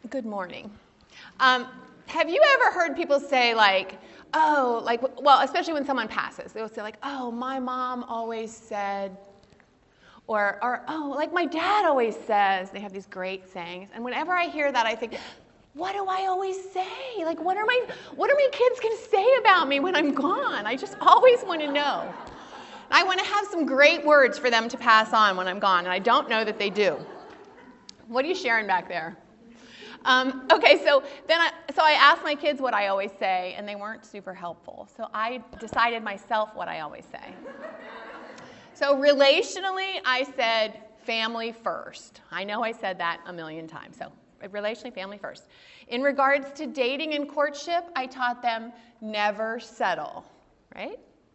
Good morning. Have you ever heard people say especially when someone passes, they'll say oh, my mom always said, or oh, like my dad always says. They have these great sayings. And whenever I hear that, I think, what do I always say? Like, what are my kids going to say about me when I'm gone? I just always want to know. I want to have some great words for them to pass on when I'm gone, and I don't know that they do. What are you sharing back there? So I asked my kids what I always say, and they weren't super helpful. So I decided myself what I always say. So relationally, I said family first. I know I said that a million times. So relationally, family first. In regards to dating and courtship, I taught them never settle, right?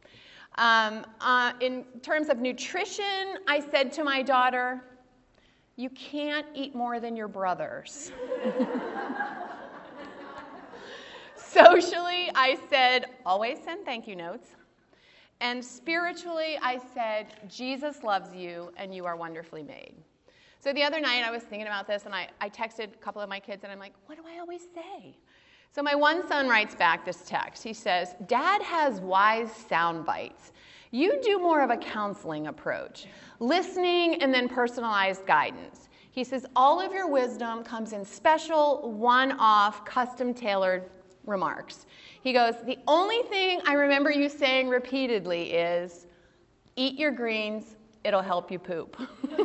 In terms of nutrition, I said to my daughter, you can't eat more than your brothers. Socially, I said, always send thank you notes. And spiritually, I said, Jesus loves you and you are wonderfully made. So the other night, I was thinking about this, and I texted a couple of my kids, and I'm like, what do I always say? So my one son writes back this text. He says, Dad has wise sound bites. You do more of a counseling approach, listening and then personalized guidance. He says, all of your wisdom comes in special, one-off, custom-tailored remarks. He goes, the only thing I remember you saying repeatedly is, eat your greens, it'll help you poop.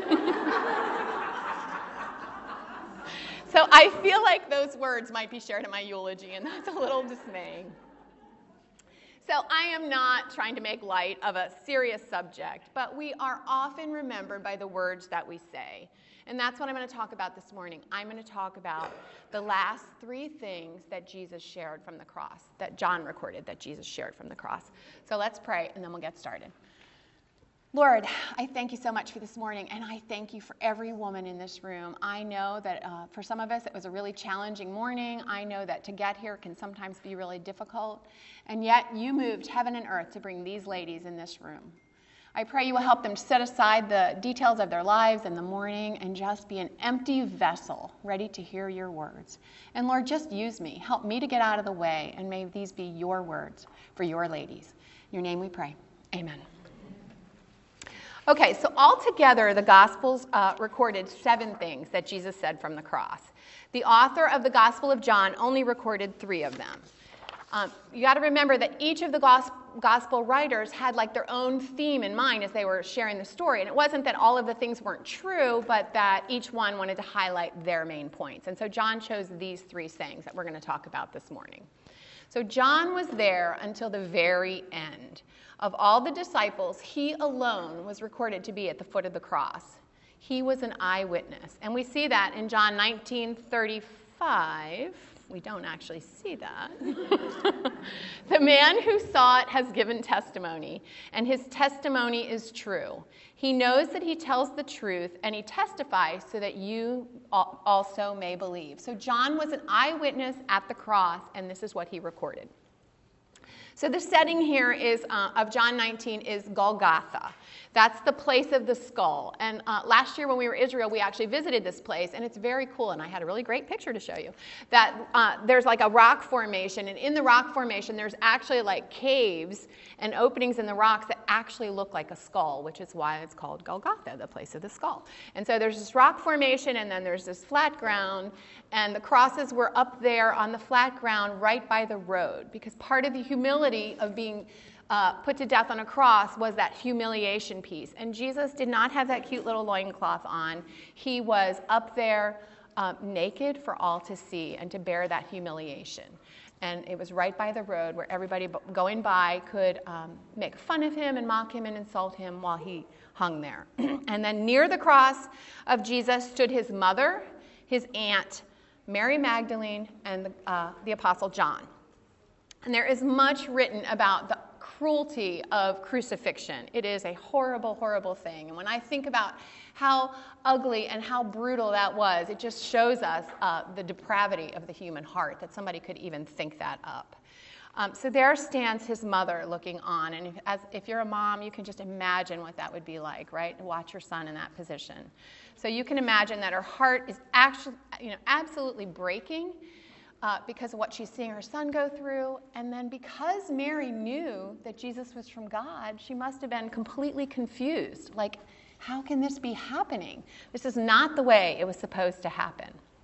So I feel like those words might be shared in my eulogy, and that's a little dismaying. So I am not trying to make light of a serious subject, but we are often remembered by the words that we say. And that's what I'm going to talk about this morning. I'm going to talk about the last three things that Jesus shared from the cross, that John recorded that Jesus shared from the cross. So let's pray, and then we'll get started. Lord, I thank you so much for this morning, and I thank you for every woman in this room. I know that for some of us it was a really challenging morning. I know that to get here can sometimes be really difficult, and yet you moved heaven and earth to bring these ladies in this room. I pray you will help them set aside the details of their lives in the morning and just be an empty vessel ready to hear your words. And Lord, just use me. Help me to get out of the way, and may these be your words for your ladies. In your name we pray. Amen. Okay, so altogether, the Gospels recorded 7 things that Jesus said from the cross. The author of the Gospel of John only recorded 3 of them. You got to remember that each of the Gospel writers had their own theme in mind as they were sharing the story. And it wasn't that all of the things weren't true, but that each one wanted to highlight their main points. And so John chose these 3 sayings that we're going to talk about this morning. So John was there until the very end. Of all the disciples, he alone was recorded to be at the foot of the cross. He was an eyewitness. And we see that in John 19:35. We don't actually see that. The man who saw it has given testimony, and his testimony is true. He knows that he tells the truth, and he testifies so that you also may believe. So John was an eyewitness at the cross, and this is what he recorded. So the setting here is of John 19 is Golgotha. That's the place of the skull. And last year when we were in Israel, we actually visited this place, and it's very cool. And I had a really great picture to show you. That there's a rock formation, and in the rock formation, there's actually caves and openings in the rocks that actually look like a skull, which is why it's called Golgotha, the place of the skull. And so there's this rock formation, and then there's this flat ground, and the crosses were up there on the flat ground right by the road, because part of the humility of being put to death on a cross was that humiliation piece. And Jesus did not have that cute little loincloth on. He was up there naked for all to see and to bear that humiliation. And it was right by the road where everybody going by could make fun of him and mock him and insult him while he hung there. And then near the cross of Jesus stood his mother, his aunt, Mary Magdalene, and the Apostle John. And there is much written about the cruelty of crucifixion. It is a horrible, horrible thing. And when I think about how ugly and how brutal that was, it just shows us the depravity of the human heart, that somebody could even think that up. So there stands his mother looking on. And if you're a mom, you can just imagine what that would be like, right? To watch your son in that position. So you can imagine that her heart is actually, absolutely breaking because of what she's seeing her son go through. And then because Mary knew that Jesus was from God, she must have been completely confused. Like, how can this be happening? This is not the way it was supposed to happen.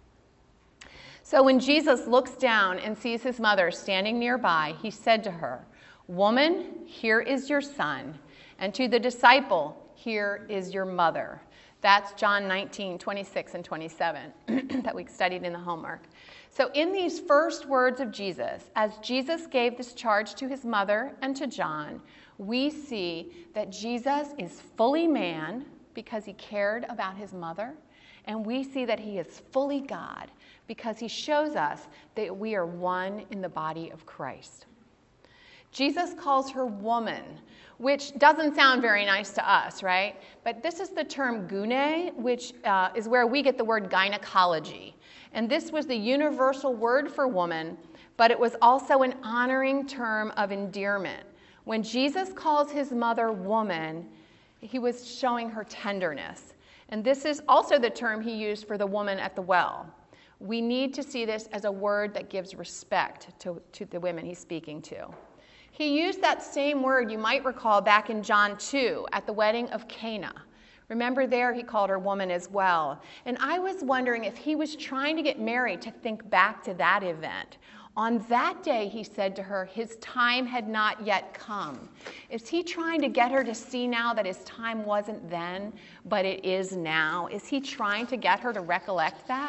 So when Jesus looks down and sees his mother standing nearby, he said to her, "Woman, here is your son." And to the disciple, "Here is your mother." That's John 19, 26 and 27 that we studied in the homework. So in these first words of Jesus, as Jesus gave this charge to his mother and to John, we see that Jesus is fully man because he cared about his mother, and we see that he is fully God because he shows us that we are one in the body of Christ. Jesus calls her woman, which doesn't sound very nice to us, right? But this is the term gune, which is where we get the word gynecology. And this was the universal word for woman, but it was also an honoring term of endearment. When Jesus calls his mother woman, he was showing her tenderness. And this is also the term he used for the woman at the well. We need to see this as a word that gives respect to the women he's speaking to. He used that same word, you might recall, back in John 2 at the wedding of Cana. Remember there he called her woman as well. And I was wondering if he was trying to get Mary to think back to that event. On that day, he said to her, his time had not yet come. Is he trying to get her to see now that his time wasn't then, but it is now? Is he trying to get her to recollect that?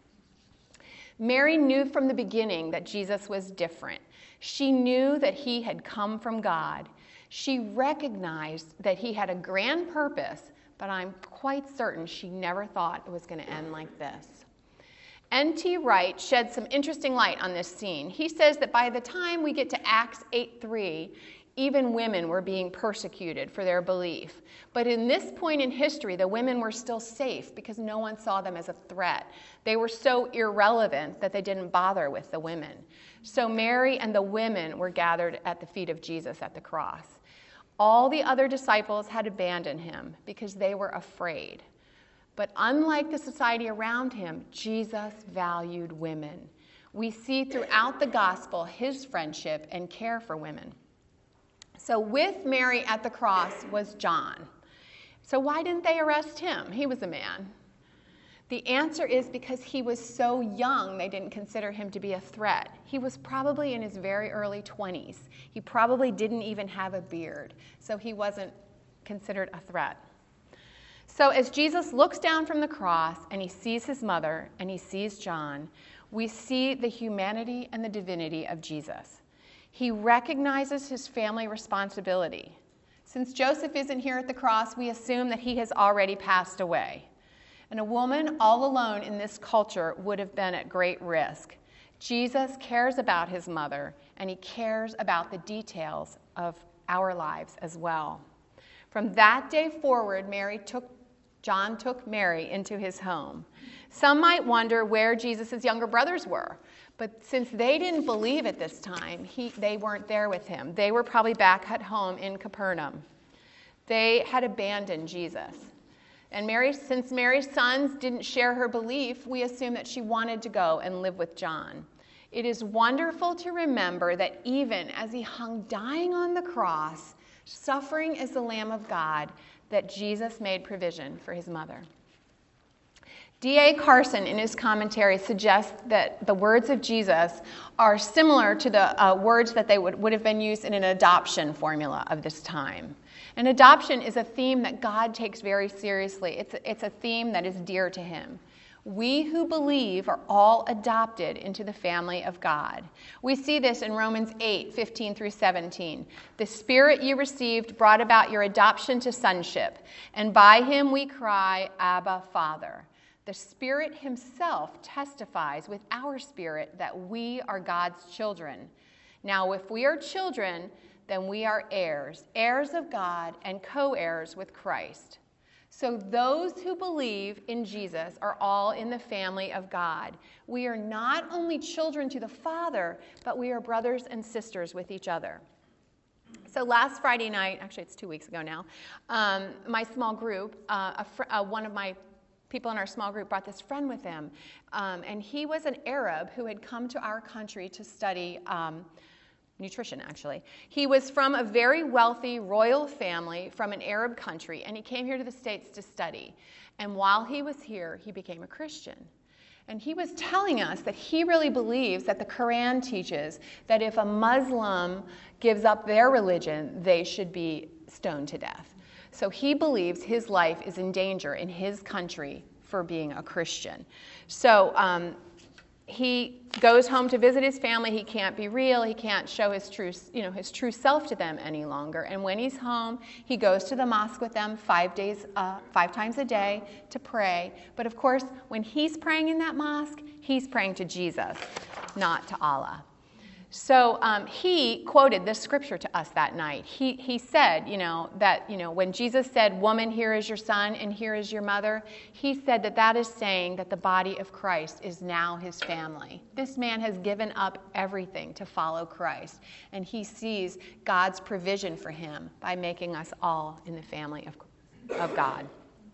Mary knew from the beginning that Jesus was different. She knew that he had come from God. She recognized that he had a grand purpose, but I'm quite certain she never thought it was going to end like this. N.T. Wright sheds some interesting light on this scene. He says that by the time we get to Acts 8:3, even women were being persecuted for their belief. But in this point in history, the women were still safe because no one saw them as a threat. They were so irrelevant that they didn't bother with the women. So Mary and the women were gathered at the feet of Jesus at the cross. All the other disciples had abandoned him because they were afraid. But unlike the society around him, Jesus valued women. We see throughout the gospel his friendship and care for women. So with Mary at the cross was John. So why didn't they arrest him? He was a man. The answer is because he was so young, they didn't consider him to be a threat. He was probably in his very early 20s. He probably didn't even have a beard, so he wasn't considered a threat. So as Jesus looks down from the cross and he sees his mother and he sees John, we see the humanity and the divinity of Jesus. He recognizes his family responsibility. Since Joseph isn't here at the cross, we assume that he has already passed away. And a woman all alone in this culture would have been at great risk. Jesus cares about his mother, and he cares about the details of our lives as well. From that day forward, John took Mary into his home. Some might wonder where Jesus' younger brothers were, but since they didn't believe at this time, they weren't there with him. They were probably back at home in Capernaum. They had abandoned Jesus. And since Mary's sons didn't share her belief, we assume that she wanted to go and live with John. It is wonderful to remember that even as he hung dying on the cross, suffering as the Lamb of God, that Jesus made provision for his mother. D.A. Carson, in his commentary, suggests that the words of Jesus are similar to the words that they would have been used in an adoption formula of this time. And adoption is a theme that God takes very seriously. It's a theme that is dear to him. We who believe are all adopted into the family of God. We see this in Romans 8:15 through 17. The Spirit you received brought about your adoption to sonship, and by him we cry, Abba, Father. The Spirit himself testifies with our spirit that we are God's children. Now, if we are children, then we are heirs, heirs of God and co-heirs with Christ. So those who believe in Jesus are all in the family of God. We are not only children to the Father, but we are brothers and sisters with each other. So last Friday night, actually it's 2 weeks ago now, my small group, one of my people in our small group brought this friend with him, and he was an Arab who had come to our country to study nutrition, actually. He was from a very wealthy royal family from an Arab country, and he came here to the States to study. And while he was here, he became a Christian. And he was telling us that he really believes that the Quran teaches that if a Muslim gives up their religion, they should be stoned to death. So he believes his life is in danger in his country for being a Christian. So he goes home to visit his family. He can't be real. He can't show his true self to them any longer. And when he's home, he goes to the mosque with them 5 times a day to pray. But of course, when he's praying in that mosque, he's praying to Jesus, not to Allah. So he quoted this scripture to us that night. He said, that when Jesus said, "Woman, here is your son and here is your mother," he said that is saying that the body of Christ is now his family. This man has given up everything to follow Christ, and he sees God's provision for him by making us all in the family of God.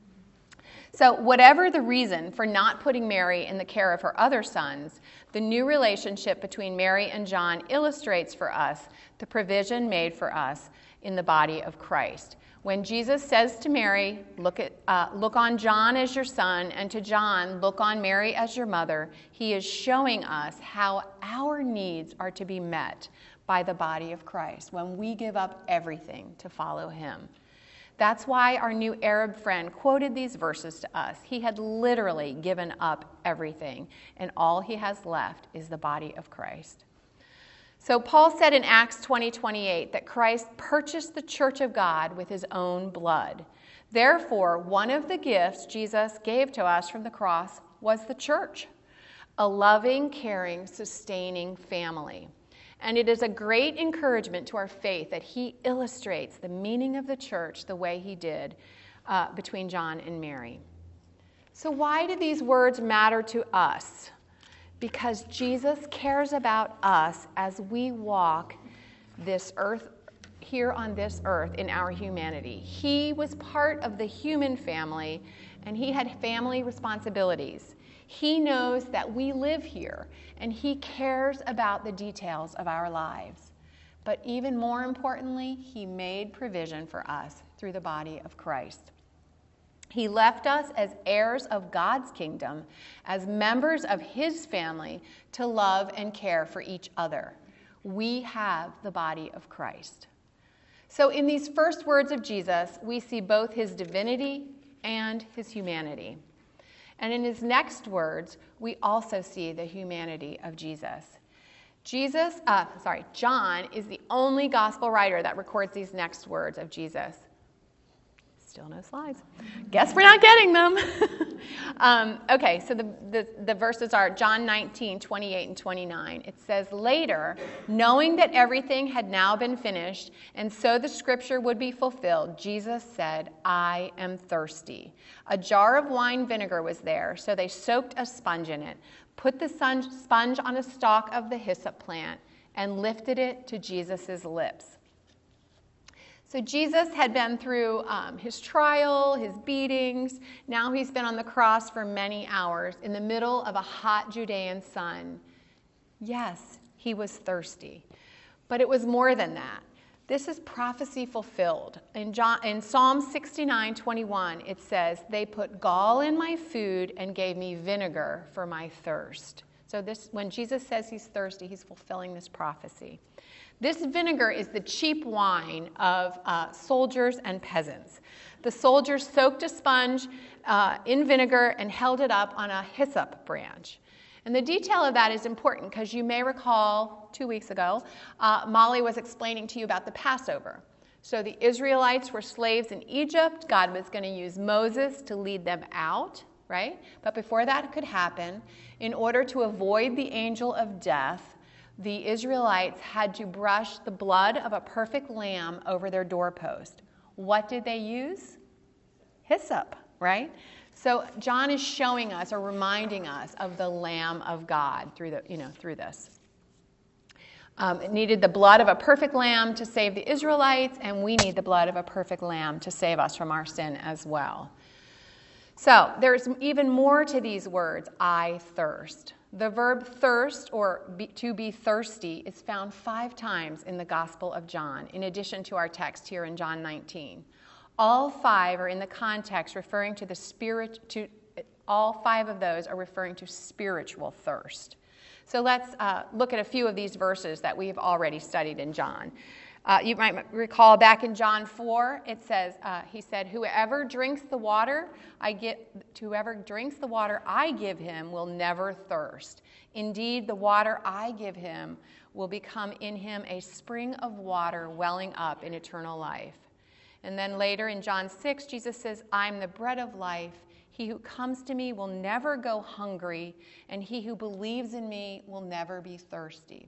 So whatever the reason for not putting Mary in the care of her other sons, the new relationship between Mary and John illustrates for us the provision made for us in the body of Christ. When Jesus says to Mary, look on John as your son, and to John, look on Mary as your mother, he is showing us how our needs are to be met by the body of Christ when we give up everything to follow him. That's why our new Arab friend quoted these verses to us. He had literally given up everything, and all he has left is the body of Christ. So Paul said in Acts 20:28 that Christ purchased the church of God with his own blood. Therefore, one of the gifts Jesus gave to us from the cross was the church, a loving, caring, sustaining family. And it is a great encouragement to our faith that he illustrates the meaning of the church the way he did between John and Mary. So why do these words matter to us? Because Jesus cares about us as we walk this earth, here on this earth in our humanity. He was part of the human family, and he had family responsibilities. He knows that we live here, and he cares about the details of our lives. But even more importantly, he made provision for us through the body of Christ. He left us as heirs of God's kingdom, as members of his family, to love and care for each other. We have the body of Christ. So in these first words of Jesus, we see both his divinity and his humanity. And in his next words, we also see the humanity of Jesus. John is the only gospel writer that records these next words of Jesus. Still no slides. Guess we're not getting them. Okay, so the verses are John 19:28 and 29. It says, "Later, knowing that everything had now been finished, and so the scripture would be fulfilled, Jesus said, 'I am thirsty.' A jar of wine vinegar was there, so they soaked a sponge in it, put the sponge on a stalk of the hyssop plant, and lifted it to Jesus' lips." So Jesus had been through his trial, his beatings. Now he's been on the cross for many hours in the middle of a hot Judean sun. Yes, he was thirsty. But it was more than that. This is prophecy fulfilled. In Psalm 69:21, it says, "They put gall in my food and gave me vinegar for my thirst." So when Jesus says he's thirsty, he's fulfilling this prophecy. This vinegar is the cheap wine of soldiers and peasants. The soldiers soaked a sponge in vinegar and held it up on a hyssop branch. And the detail of that is important because you may recall 2 weeks ago, Molly was explaining to you about the Passover. So the Israelites were slaves in Egypt. God was going to use Moses to lead them out, right? But before that could happen, in order to avoid the angel of death, the Israelites had to brush the blood of a perfect lamb over their doorpost. What did they use? Hyssop, right? So John is showing us or reminding us of the Lamb of God through this. It needed the blood of a perfect lamb to save the Israelites, and we need the blood of a perfect lamb to save us from our sin as well. So there's even more to these words, I thirst. The verb thirst, or to be thirsty, is found 5 times in the Gospel of John, in addition to our text here in John 19. All 5 are in the context referring to the spirit. All 5 of those are referring to spiritual thirst. So let's look at a few of these verses that we've already studied in John. You might recall back in John 4, it says, he said, whoever drinks the water I give him will never thirst. Indeed, the water I give him will become in him a spring of water welling up in eternal life. And then later in John 6, Jesus says, I'm the bread of life. He who comes to me will never go hungry, and he who believes in me will never be thirsty.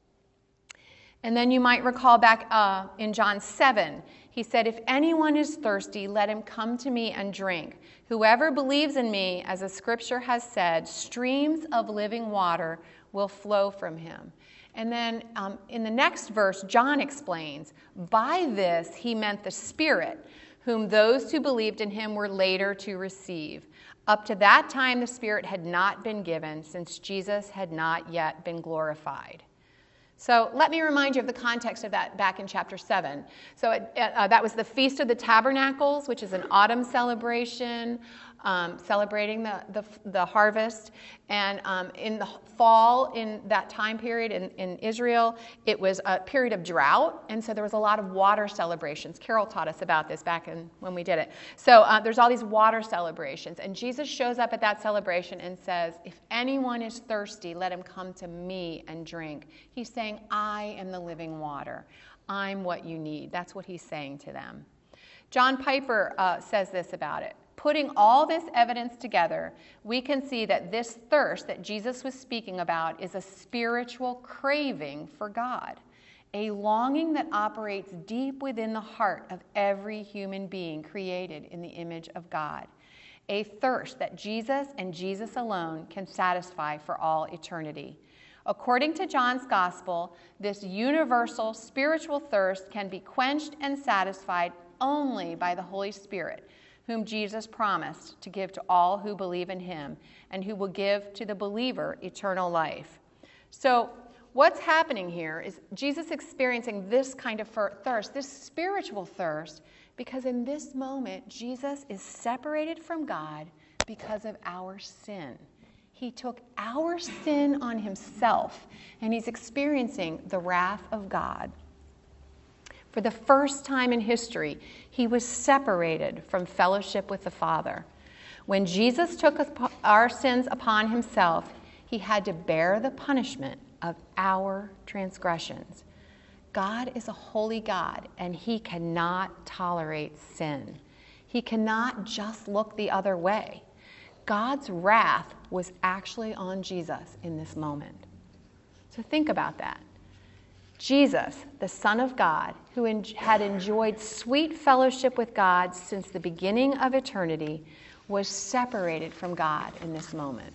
And then you might recall back in John 7, he said, if anyone is thirsty, let him come to me and drink. Whoever believes in me, as the scripture has said, streams of living water will flow from him. And then in the next verse, John explains, by this he meant the Spirit, whom those who believed in him were later to receive. Up to that time, the Spirit had not been given, since Jesus had not yet been glorified. So let me remind you of the context of that back in chapter 7. So that was the Feast of the Tabernacles, which is an autumn celebration, celebrating the harvest. And in the fall, in that time period in Israel, it was a period of drought. And so there was a lot of water celebrations. Carol taught us about this back when we did it. So there's all these water celebrations. And Jesus shows up at that celebration and says, if anyone is thirsty, let him come to me and drink. He's saying, I am the living water. I'm what you need. That's what he's saying to them. John Piper says this about it. Putting all this evidence together, we can see that this thirst that Jesus was speaking about is a spiritual craving for God, a longing that operates deep within the heart of every human being created in the image of God, a thirst that Jesus and Jesus alone can satisfy for all eternity. According to John's gospel, this universal spiritual thirst can be quenched and satisfied only by the Holy Spirit, whom Jesus promised to give to all who believe in him, and who will give to the believer eternal life. So what's happening here is Jesus experiencing this kind of thirst, this spiritual thirst, because in this moment, Jesus is separated from God because of our sin. He took our sin on himself, and he's experiencing the wrath of God. For the first time in history, he was separated from fellowship with the Father. When Jesus took our sins upon himself, he had to bear the punishment of our transgressions. God is a holy God, and he cannot tolerate sin. He cannot just look the other way. God's wrath was actually on Jesus in this moment. So think about that. Jesus, the Son of God, who had enjoyed sweet fellowship with God since the beginning of eternity, was separated from God in this moment.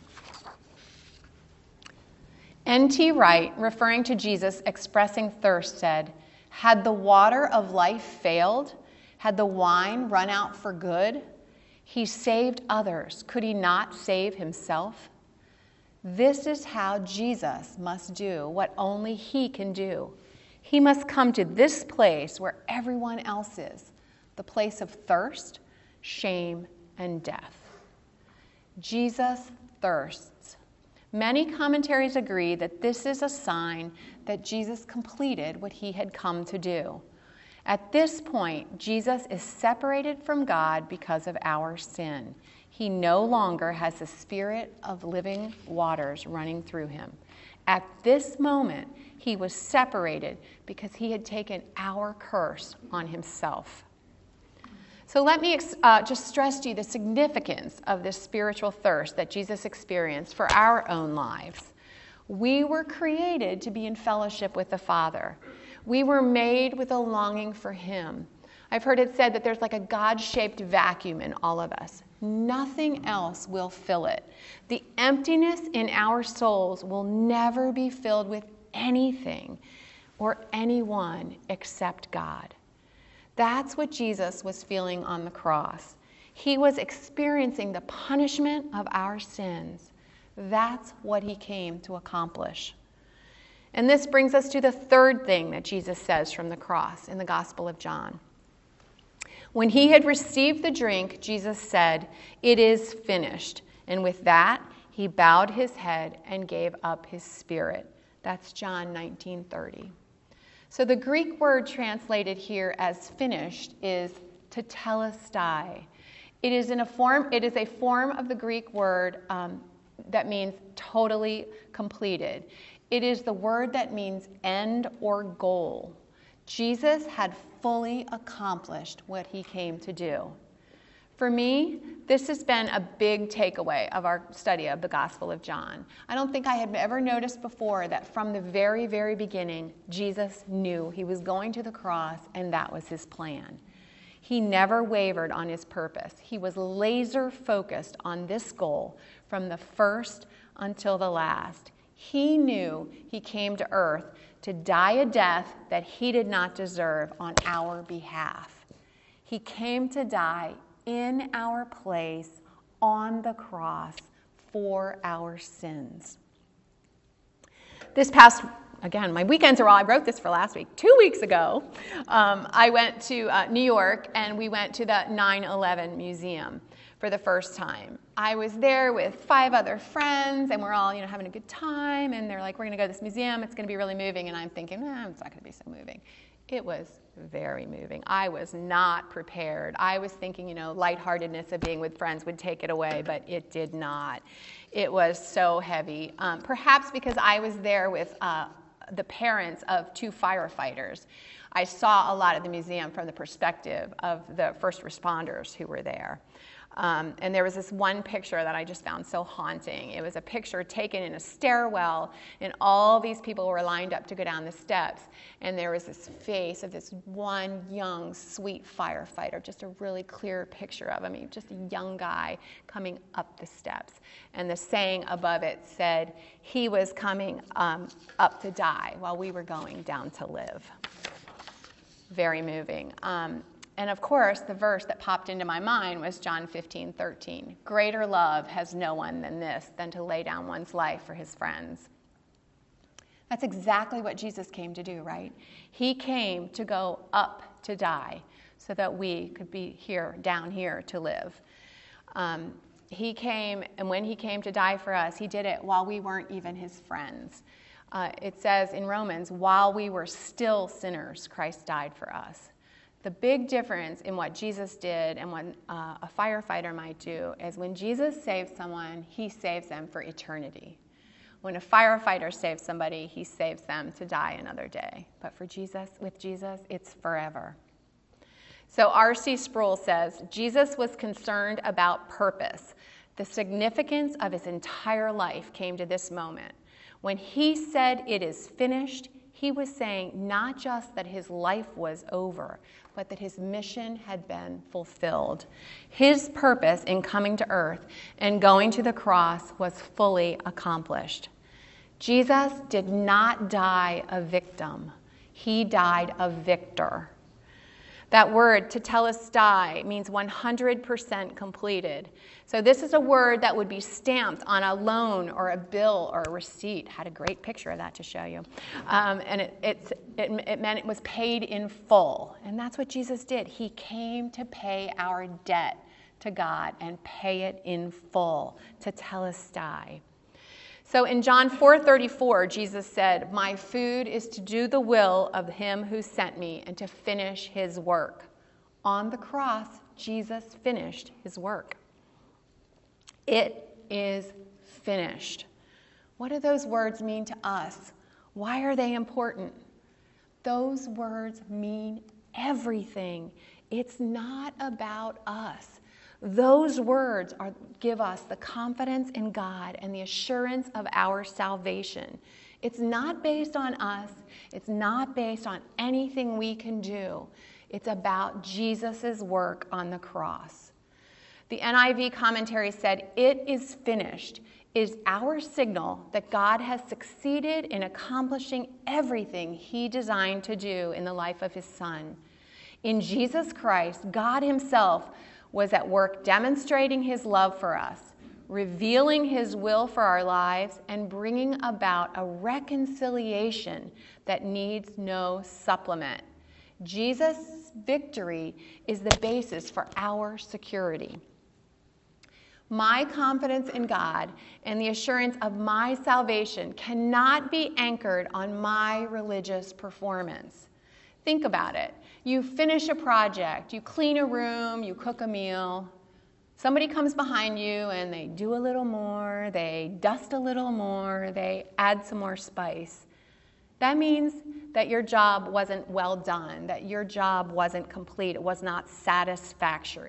N.T. Wright, referring to Jesus expressing thirst, said, had the water of life failed? Had the wine run out for good? He saved others. Could he not save himself? This is how Jesus must do what only he can do. He must come to this place where everyone else is, the place of thirst, shame, and death. Jesus thirsts. Many commentaries agree that this is a sign that Jesus completed what he had come to do. At this point, Jesus is separated from God because of our sin. He no longer has the spirit of living waters running through him. At this moment, he was separated because he had taken our curse on himself. So let me just stress to you the significance of this spiritual thirst that Jesus experienced for our own lives. We were created to be in fellowship with the Father. We were made with a longing for him. I've heard it said that there's like a God-shaped vacuum in all of us. Nothing else will fill it. The emptiness in our souls will never be filled with anything or anyone except God. That's what Jesus was feeling on the cross. He was experiencing the punishment of our sins. That's what he came to accomplish. And this brings us to the third thing that Jesus says from the cross in the Gospel of John. When he had received the drink, Jesus said, "It is finished." And with that, he bowed his head and gave up his spirit. That's John 19:30. So the Greek word translated here as finished is tetelestai. It is a form of the Greek word that means totally completed. It is the word that means end or goal. Jesus had fully accomplished what he came to do. For me, this has been a big takeaway of our study of the Gospel of John. I don't think I had ever noticed before that from the very, very beginning, Jesus knew he was going to the cross, and that was his plan. He never wavered on his purpose. He was laser focused on this goal from the first until the last. He knew he came to earth to die a death that he did not deserve on our behalf. He came to die in our place on the cross for our sins. Again, my weekends are all, I wrote this for last week. 2 weeks ago, I went to New York, and we went to the 9/11 Museum for the first time. I was there with 5 other friends, and we're all, having a good time, and they're like, we're going to go to this museum, it's going to be really moving, and I'm thinking, it's not going to be so moving. It was very moving. I was not prepared. I was thinking, lightheartedness of being with friends would take it away, but it did not. It was so heavy. Perhaps because I was there with the parents of 2 firefighters. I saw a lot of the museum from the perspective of the first responders who were there. And there was this one picture that I just found so haunting. It was a picture taken in a stairwell, and all these people were lined up to go down the steps. And there was this face of this one young, sweet firefighter, just a really clear picture of him, just a young guy coming up the steps. And the saying above it said, he was coming up to die while we were going down to live. Very moving. And of course, the verse that popped into my mind was John 15:13. Greater love has no one than this, than to lay down one's life for his friends. That's exactly what Jesus came to do, right? He came to go up to die so that we could be here, down here, to live. He came, and when he came to die for us, he did it while we weren't even his friends. It says in Romans, while we were still sinners, Christ died for us. The big difference in what Jesus did and what a firefighter might do is when Jesus saves someone, he saves them for eternity. When a firefighter saves somebody, he saves them to die another day. But with Jesus, it's forever. So R.C. Sproul says, Jesus was concerned about purpose. The significance of his entire life came to this moment. When he said, "It is finished," he was saying not just that his life was over, but that his mission had been fulfilled. His purpose in coming to earth and going to the cross was fully accomplished. Jesus did not die a victim. He died a victor. That word, tetelestai, means 100% completed. So this is a word that would be stamped on a loan or a bill or a receipt. Had a great picture of that to show you. And it meant it was paid in full. And that's what Jesus did. He came to pay our debt to God and pay it in full, tetelestai. So in John 4:34, Jesus said, "My food is to do the will of him who sent me and to finish his work." On the cross, Jesus finished his work. It is finished. What do those words mean to us? Why are they important? Those words mean everything. It's not about us. Those words give us the confidence in God and the assurance of our salvation. It's not based on us. It's not based on anything we can do. It's about Jesus' work on the cross. The NIV commentary said, "It is finished" is our signal that God has succeeded in accomplishing everything he designed to do in the life of his Son. In Jesus Christ, God himself was at work demonstrating his love for us, revealing his will for our lives, and bringing about a reconciliation that needs no supplement. Jesus' victory is the basis for our security. My confidence in God and the assurance of my salvation cannot be anchored on my religious performance. Think about it. You finish a project, you clean a room, you cook a meal. Somebody comes behind you and they do a little more, they dust a little more, they add some more spice. That means that your job wasn't well done, that your job wasn't complete, it was not satisfactory.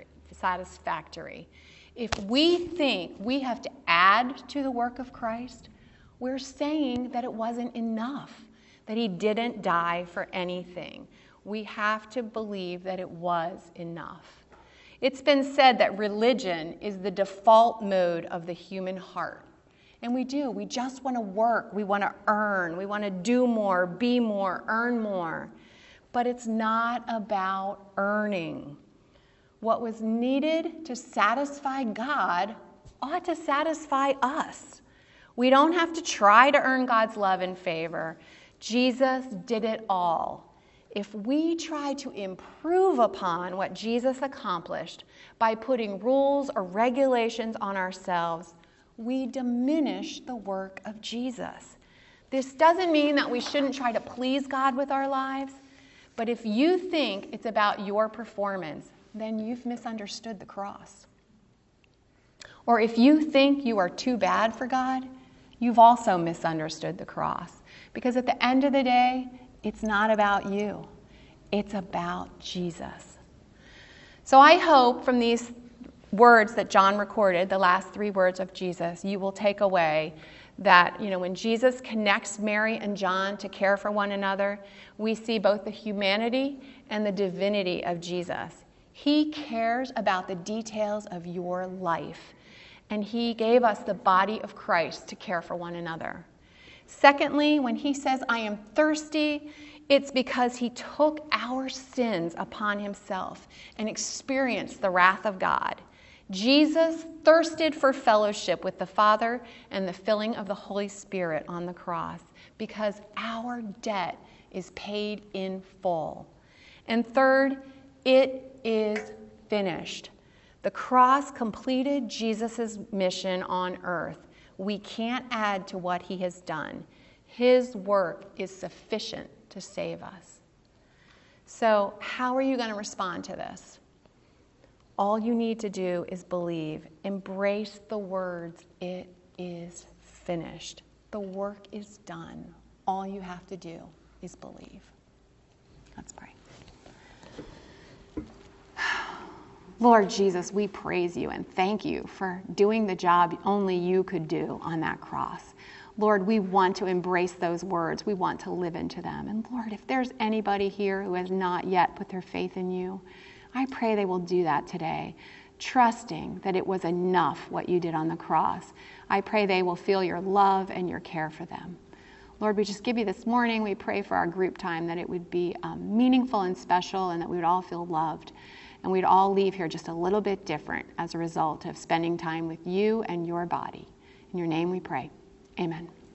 If we think we have to add to the work of Christ, we're saying that it wasn't enough, that he didn't die for anything. We have to believe that it was enough. It's been said that religion is the default mode of the human heart. And we do. We just want to work. We want to earn. We want to do more, be more, earn more. But it's not about earning. What was needed to satisfy God ought to satisfy us. We don't have to try to earn God's love and favor. Jesus did it all. If we try to improve upon what Jesus accomplished by putting rules or regulations on ourselves, we diminish the work of Jesus. This doesn't mean that we shouldn't try to please God with our lives, but if you think it's about your performance, then you've misunderstood the cross. Or if you think you are too bad for God, you've also misunderstood the cross. Because at the end of the day, it's not about you. It's about Jesus. So I hope from these words that John recorded, the last 3 words of Jesus, you will take away that, when Jesus connects Mary and John to care for one another, we see both the humanity and the divinity of Jesus. He cares about the details of your life, and he gave us the body of Christ to care for one another. Secondly, when he says, I am thirsty, it's because he took our sins upon himself and experienced the wrath of God. Jesus thirsted for fellowship with the Father and the filling of the Holy Spirit on the cross because our debt is paid in full. And third, it is finished. The cross completed Jesus' mission on earth. We can't add to what he has done. His work is sufficient to save us. So, how are you going to respond to this? All you need to do is believe. Embrace the words, it is finished. The work is done. All you have to do is believe. Let's pray. Lord Jesus, we praise you and thank you for doing the job only you could do on that cross. Lord, we want to embrace those words. We want to live into them. And Lord, if there's anybody here who has not yet put their faith in you, I pray they will do that today, trusting that it was enough what you did on the cross. I pray they will feel your love and your care for them. Lord, we just give you this morning. We pray for our group time that it would be meaningful and special and that we would all feel loved. And we'd all leave here just a little bit different as a result of spending time with you and your body. In your name we pray. Amen.